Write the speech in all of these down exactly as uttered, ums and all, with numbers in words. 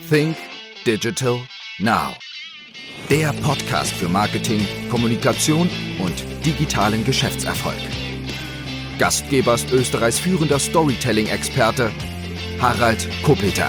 Think Digital Now. Der Podcast für Marketing, Kommunikation und digitalen Geschäftserfolg. Gastgeber ist Österreichs führender Storytelling-Experte Harald Kopeter.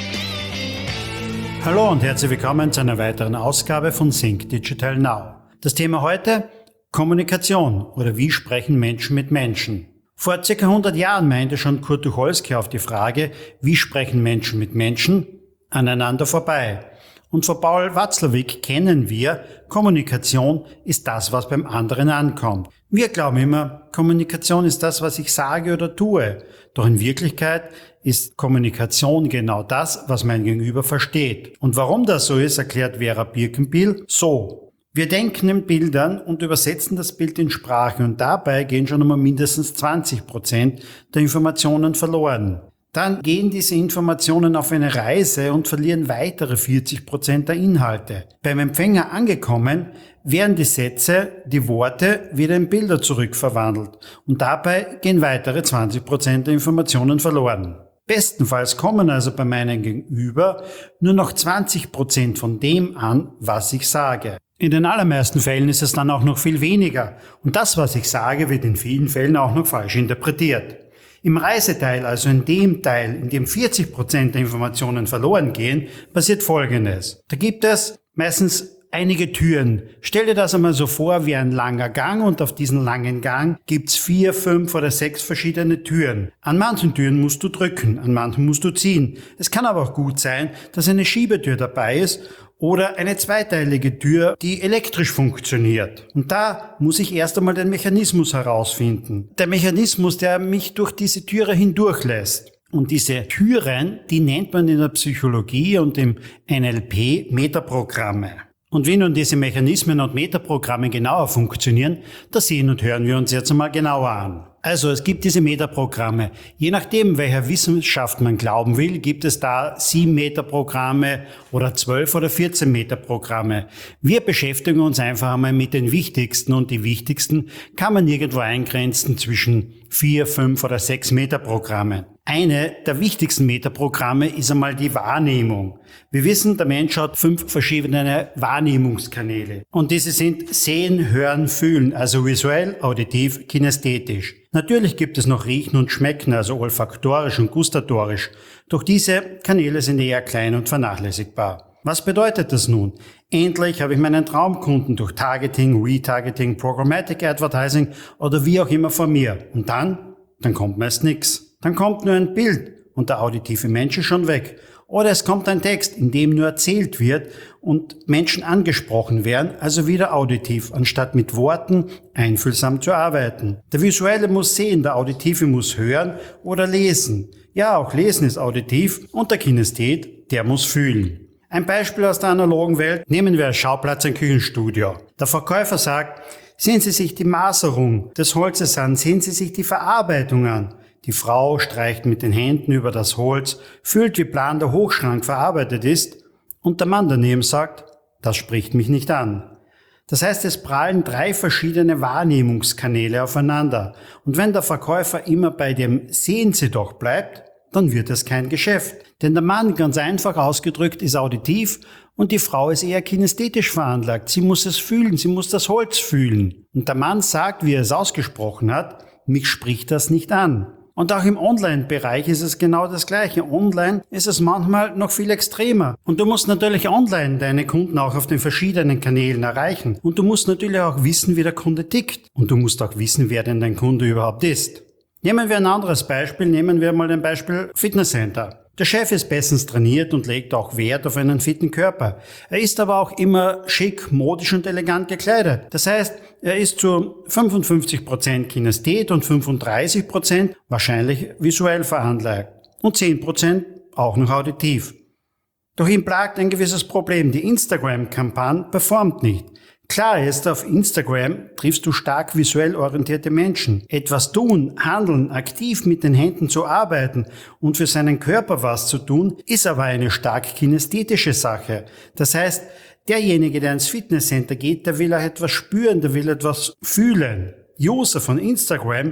Hallo und herzlich willkommen zu einer weiteren Ausgabe von Think Digital Now. Das Thema heute: Kommunikation oder wie sprechen Menschen mit Menschen. Vor circa hundert Jahren meinte schon Kurt Tucholsky auf die Frage, wie sprechen Menschen mit Menschen, aneinander vorbei. Und von Paul Watzlawick kennen wir, Kommunikation ist das, was beim anderen ankommt. Wir glauben immer, Kommunikation ist das, was ich sage oder tue. Doch in Wirklichkeit ist Kommunikation genau das, was mein Gegenüber versteht. Und warum das so ist, erklärt Vera Birkenbiel so: Wir denken in Bildern und übersetzen das Bild in Sprache und dabei gehen schon einmal mindestens zwanzig Prozent der Informationen verloren. Dann gehen diese Informationen auf eine Reise und verlieren weitere vierzig Prozent der Inhalte. Beim Empfänger angekommen, werden die Sätze, die Worte wieder in Bilder zurückverwandelt und dabei gehen weitere zwanzig Prozent der Informationen verloren. Bestenfalls kommen also bei meinem Gegenüber nur noch zwanzig Prozent von dem an, was ich sage. In den allermeisten Fällen ist es dann auch noch viel weniger und das, was ich sage, wird in vielen Fällen auch noch falsch interpretiert. Im Reiseteil, also in dem Teil, in dem vierzig Prozent der Informationen verloren gehen, passiert Folgendes. Da gibt es meistens einige Türen. Stell dir das einmal so vor wie ein langer Gang und auf diesen langen Gang gibt's vier, fünf oder sechs verschiedene Türen. An manchen Türen musst du drücken, an manchen musst du ziehen. Es kann aber auch gut sein, dass eine Schiebetür dabei ist oder eine zweiteilige Tür, die elektrisch funktioniert. Und da muss ich erst einmal den Mechanismus herausfinden. Der Mechanismus, der mich durch diese Türe hindurchlässt. Und diese Türen, die nennt man in der Psychologie und im N L P Metaprogramme. Und wie nun diese Mechanismen und Metaprogramme genauer funktionieren, das sehen und hören wir uns jetzt einmal genauer an. Also es gibt diese Metaprogramme. Je nachdem, welcher Wissenschaft man glauben will, gibt es da sieben Metaprogramme oder zwölf oder vierzehn Metaprogramme. Wir beschäftigen uns einfach einmal mit den wichtigsten und die wichtigsten kann man irgendwo eingrenzen zwischen vier, fünf oder sechs Metaprogramme. Eine der wichtigsten Metaprogramme ist einmal die Wahrnehmung. Wir wissen, der Mensch hat fünf verschiedene Wahrnehmungskanäle. Und diese sind Sehen, Hören, Fühlen, also visuell, auditiv, kinästhetisch. Natürlich gibt es noch Riechen und Schmecken, also olfaktorisch und gustatorisch. Doch diese Kanäle sind eher klein und vernachlässigbar. Was bedeutet das nun? Endlich habe ich meinen Traumkunden durch Targeting, Retargeting, Programmatic Advertising oder wie auch immer vor mir. Und dann? Dann kommt meist nichts. Dann kommt nur ein Bild und der auditive Mensch ist schon weg. Oder es kommt ein Text, in dem nur erzählt wird und Menschen angesprochen werden, also wieder auditiv, anstatt mit Worten einfühlsam zu arbeiten. Der Visuelle muss sehen, der Auditive muss hören oder lesen. Ja, auch Lesen ist auditiv und der Kinesthet, der muss fühlen. Ein Beispiel aus der analogen Welt: Nehmen wir als Schauplatz ein Küchenstudio. Der Verkäufer sagt: Sehen Sie sich die Maserung des Holzes an, sehen Sie sich die Verarbeitung an. Die Frau streicht mit den Händen über das Holz, fühlt, wie plan der Hochschrank verarbeitet ist, und der Mann daneben sagt: Das spricht mich nicht an. Das heißt, es prallen drei verschiedene Wahrnehmungskanäle aufeinander. Und wenn der Verkäufer immer bei dem Sehen Sie doch bleibt, dann wird es kein Geschäft. Denn der Mann, ganz einfach ausgedrückt, ist auditiv und die Frau ist eher kinästhetisch veranlagt. Sie muss es fühlen, sie muss das Holz fühlen. Und der Mann sagt, wie er es ausgesprochen hat: Mich spricht das nicht an. Und auch im Online-Bereich ist es genau das Gleiche. Online ist es manchmal noch viel extremer. Und du musst natürlich online deine Kunden auch auf den verschiedenen Kanälen erreichen. Und du musst natürlich auch wissen, wie der Kunde tickt. Und du musst auch wissen, wer denn dein Kunde überhaupt ist. Nehmen wir ein anderes Beispiel. Nehmen wir mal ein Beispiel Fitnesscenter. Der Chef ist bestens trainiert und legt auch Wert auf einen fitten Körper. Er ist aber auch immer schick, modisch und elegant gekleidet. Das heißt, er ist zu fünfundfünfzig Prozent Kinesthet und fünfunddreißig Prozent wahrscheinlich visuell veranlagt und zehn Prozent auch noch auditiv. Doch ihn plagt ein gewisses Problem. Die Instagram-Kampagne performt nicht. Klar ist, auf Instagram triffst du stark visuell orientierte Menschen. Etwas tun, handeln, aktiv mit den Händen zu arbeiten und für seinen Körper was zu tun, ist aber eine stark kinästhetische Sache. Das heißt, derjenige, der ins Fitnesscenter geht, der will auch etwas spüren, der will etwas fühlen. User von Instagram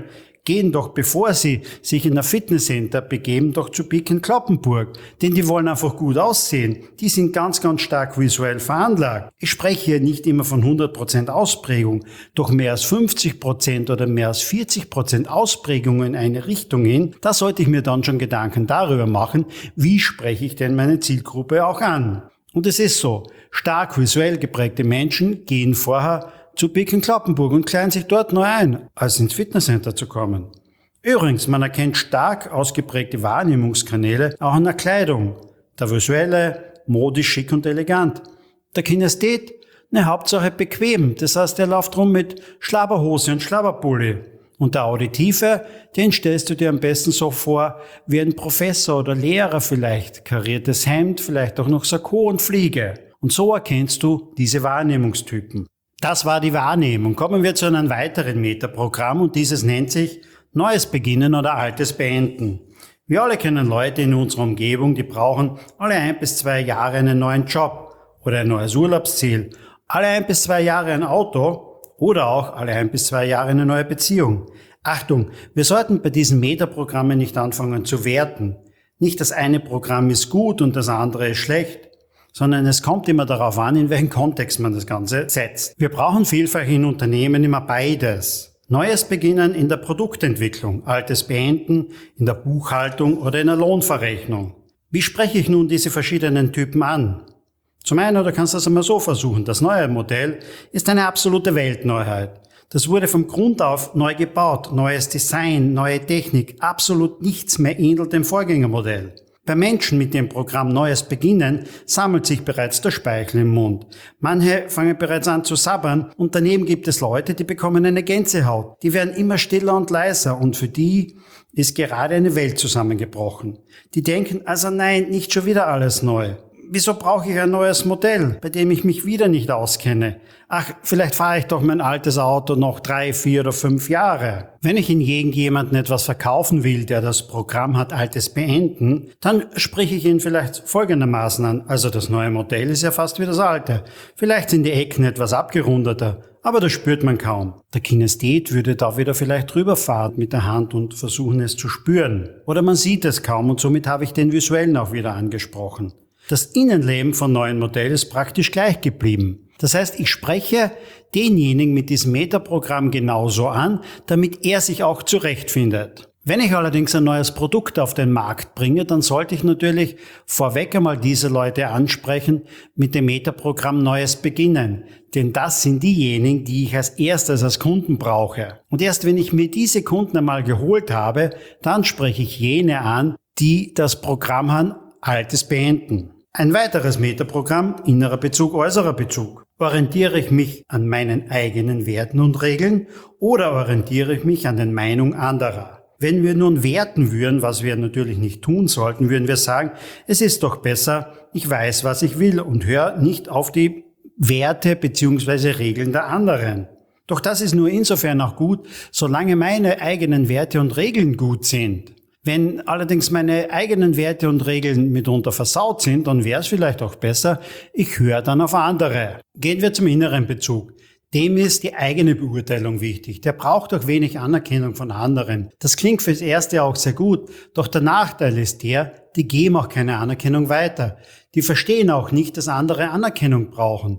gehen doch, bevor sie sich in ein Fitnesscenter begeben, doch zu Peek in Cloppenburg. Denn die wollen einfach gut aussehen. Die sind ganz, ganz stark visuell veranlagt. Ich spreche hier nicht immer von hundert Prozent Ausprägung, doch mehr als fünfzig Prozent oder mehr als vierzig Prozent Ausprägung in eine Richtung hin, da sollte ich mir dann schon Gedanken darüber machen, wie spreche ich denn meine Zielgruppe auch an. Und es ist so, stark visuell geprägte Menschen gehen vorher zu Peek in Cloppenburg und kleiden sich dort neu ein, als ins Fitnesscenter zu kommen. Übrigens, man erkennt stark ausgeprägte Wahrnehmungskanäle auch an der Kleidung. Der visuelle, modisch, schick und elegant. Der Kinesthet, ne Hauptsache bequem, das heißt, er läuft rum mit Schlabberhose und Schlabberpulli. Und der Auditive, den stellst du dir am besten so vor wie ein Professor oder Lehrer vielleicht, kariertes Hemd, vielleicht auch noch Sakko und Fliege. Und so erkennst du diese Wahrnehmungstypen. Das war die Wahrnehmung. Kommen wir zu einem weiteren Metaprogramm und dieses nennt sich Neues beginnen oder Altes beenden. Wir alle kennen Leute in unserer Umgebung, die brauchen alle ein bis zwei Jahre einen neuen Job oder ein neues Urlaubsziel, alle ein bis zwei Jahre ein Auto oder auch alle ein bis zwei Jahre eine neue Beziehung. Achtung, wir sollten bei diesen Metaprogrammen nicht anfangen zu werten. Nicht das eine Programm ist gut und das andere ist schlecht, sondern es kommt immer darauf an, in welchen Kontext man das Ganze setzt. Wir brauchen vielfach in Unternehmen immer beides. Neues beginnen in der Produktentwicklung, Altes beenden in der Buchhaltung oder in der Lohnverrechnung. Wie spreche ich nun diese verschiedenen Typen an? Zum einen, du kannst das einmal so versuchen, das neue Modell ist eine absolute Weltneuheit. Das wurde vom Grund auf neu gebaut, neues Design, neue Technik, absolut nichts mehr ähnelt dem Vorgängermodell. Bei Menschen mit dem Programm Neues beginnen sammelt sich bereits der Speichel im Mund. Manche fangen bereits an zu sabbern und daneben gibt es Leute, die bekommen eine Gänsehaut. Die werden immer stiller und leiser und für die ist gerade eine Welt zusammengebrochen. Die denken, also nein, nicht schon wieder alles neu. Wieso brauche ich ein neues Modell, bei dem ich mich wieder nicht auskenne? Ach, vielleicht fahre ich doch mein altes Auto noch drei, vier oder fünf Jahre. Wenn ich hingegen jemandem etwas verkaufen will, der das Programm hat Altes beenden, dann spreche ich ihn vielleicht folgendermaßen an. Also das neue Modell ist ja fast wie das alte. Vielleicht sind die Ecken etwas abgerundeter, aber das spürt man kaum. Der Kinesthet würde da wieder vielleicht drüber fahren mit der Hand und versuchen es zu spüren. Oder man sieht es kaum und somit habe ich den visuellen auch wieder angesprochen. Das Innenleben von neuen Modell ist praktisch gleich geblieben. Das heißt, ich spreche denjenigen mit diesem Metaprogramm genauso an, damit er sich auch zurechtfindet. Wenn ich allerdings ein neues Produkt auf den Markt bringe, dann sollte ich natürlich vorweg einmal diese Leute ansprechen mit dem Metaprogramm Neues beginnen. Denn das sind diejenigen, die ich als erstes als Kunden brauche. Und erst wenn ich mir diese Kunden einmal geholt habe, dann spreche ich jene an, die das Programm haben, Altes beenden. Ein weiteres Metaprogramm, innerer Bezug, äußerer Bezug. Orientiere ich mich an meinen eigenen Werten und Regeln oder orientiere ich mich an den Meinungen anderer? Wenn wir nun werten würden, was wir natürlich nicht tun sollten, würden wir sagen, es ist doch besser, ich weiß, was ich will und höre nicht auf die Werte bzw. Regeln der anderen. Doch das ist nur insofern auch gut, solange meine eigenen Werte und Regeln gut sind. Wenn allerdings meine eigenen Werte und Regeln mitunter versaut sind, dann wäre es vielleicht auch besser, ich höre dann auf andere. Gehen wir zum inneren Bezug. Dem ist die eigene Beurteilung wichtig. Der braucht auch wenig Anerkennung von anderen. Das klingt fürs Erste auch sehr gut, doch der Nachteil ist der, die geben auch keine Anerkennung weiter. Die verstehen auch nicht, dass andere Anerkennung brauchen.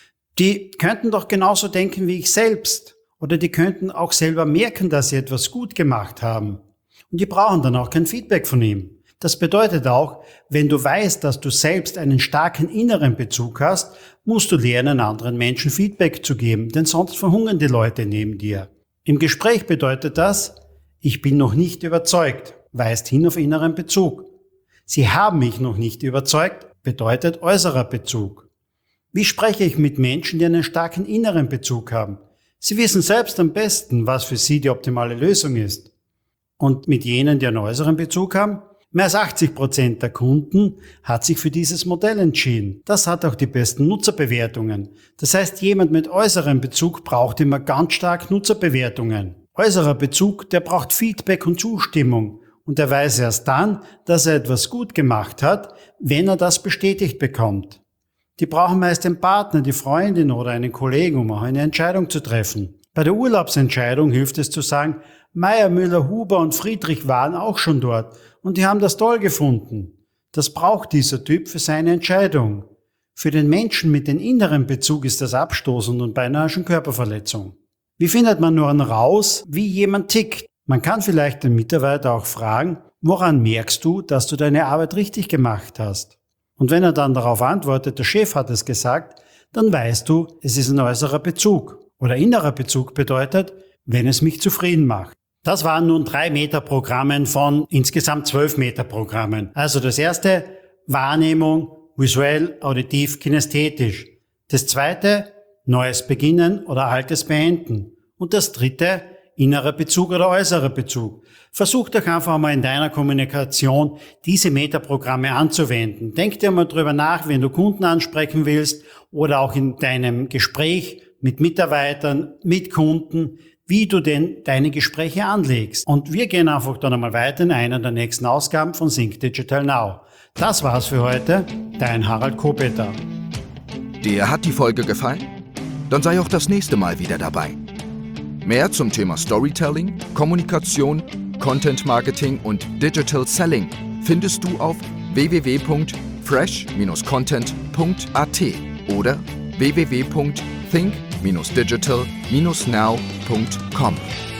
Die könnten doch genauso denken wie ich selbst. Oder die könnten auch selber merken, dass sie etwas gut gemacht haben. Und die brauchen dann auch kein Feedback von ihm. Das bedeutet auch, wenn du weißt, dass du selbst einen starken inneren Bezug hast, musst du lernen, anderen Menschen Feedback zu geben, denn sonst verhungern die Leute neben dir. Im Gespräch bedeutet das, ich bin noch nicht überzeugt, weist hin auf inneren Bezug. Sie haben mich noch nicht überzeugt, bedeutet äußerer Bezug. Wie spreche ich mit Menschen, die einen starken inneren Bezug haben? Sie wissen selbst am besten, was für sie die optimale Lösung ist. Und mit jenen, die einen äußeren Bezug haben? Mehr als achtzig Prozent der Kunden hat sich für dieses Modell entschieden. Das hat auch die besten Nutzerbewertungen. Das heißt, jemand mit äußerem Bezug braucht immer ganz stark Nutzerbewertungen. Äußerer Bezug, der braucht Feedback und Zustimmung. Und er weiß erst dann, dass er etwas gut gemacht hat, wenn er das bestätigt bekommt. Die brauchen meist den Partner, die Freundin oder einen Kollegen, um auch eine Entscheidung zu treffen. Bei der Urlaubsentscheidung hilft es zu sagen, Meyer, Müller, Huber und Friedrich waren auch schon dort und die haben das toll gefunden. Das braucht dieser Typ für seine Entscheidung. Für den Menschen mit dem inneren Bezug ist das abstoßend und beinahe schon Körperverletzung. Wie findet man nur raus, wie jemand tickt? Man kann vielleicht den Mitarbeiter auch fragen, woran merkst du, dass du deine Arbeit richtig gemacht hast? Und wenn er dann darauf antwortet, der Chef hat es gesagt, dann weißt du, es ist ein äußerer Bezug. Oder innerer Bezug bedeutet, wenn es mich zufrieden macht. Das waren nun drei Metaprogrammen von insgesamt zwölf Metaprogrammen. Also das erste, Wahrnehmung, visuell, auditiv, kinästhetisch. Das zweite, neues Beginnen oder altes Beenden. Und das dritte, innerer Bezug oder äußerer Bezug. Versuch doch einfach mal in deiner Kommunikation diese Metaprogramme anzuwenden. Denk dir mal drüber nach, wenn du Kunden ansprechen willst oder auch in deinem Gespräch mit Mitarbeitern, mit Kunden, wie du denn deine Gespräche anlegst. Und wir gehen einfach dann einmal weiter in einer der nächsten Ausgaben von Think Digital Now. Das war's für heute, dein Harald Kopeter. Dir hat die Folge gefallen? Dann sei auch das nächste Mal wieder dabei. Mehr zum Thema Storytelling, Kommunikation, Content Marketing und Digital Selling findest du auf w w w punkt fresh dash content punkt a t oder w w w punkt think dash digital dash now punkt com.